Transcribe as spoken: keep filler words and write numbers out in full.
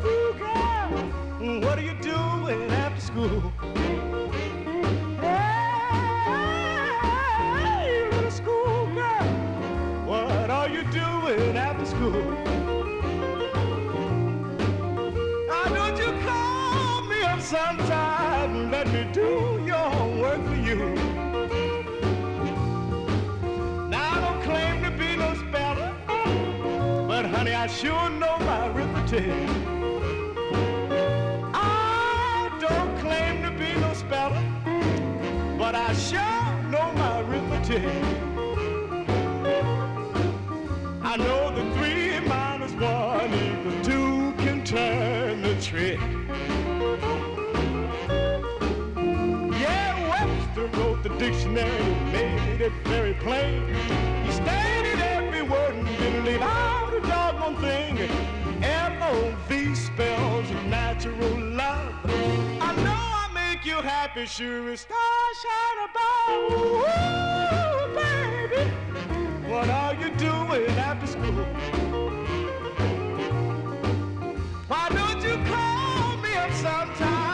school girl, what are you doing after school? Hey, little school girl, what are you doing after school? Why don't you call me up sometime and let me do your homework for you? Now I don't claim to be no speller, but honey, I sure know my arithmetic. I don't claim to be no speller, but I sure know my arithmetic. I know that three minus one equals two can turn the trick. Yeah, Webster wrote the dictionary, made it very plain. He stated every word and didn't leave out a doggone thing. L O V spells natural love. I know I make you happy, sure as stars shine above.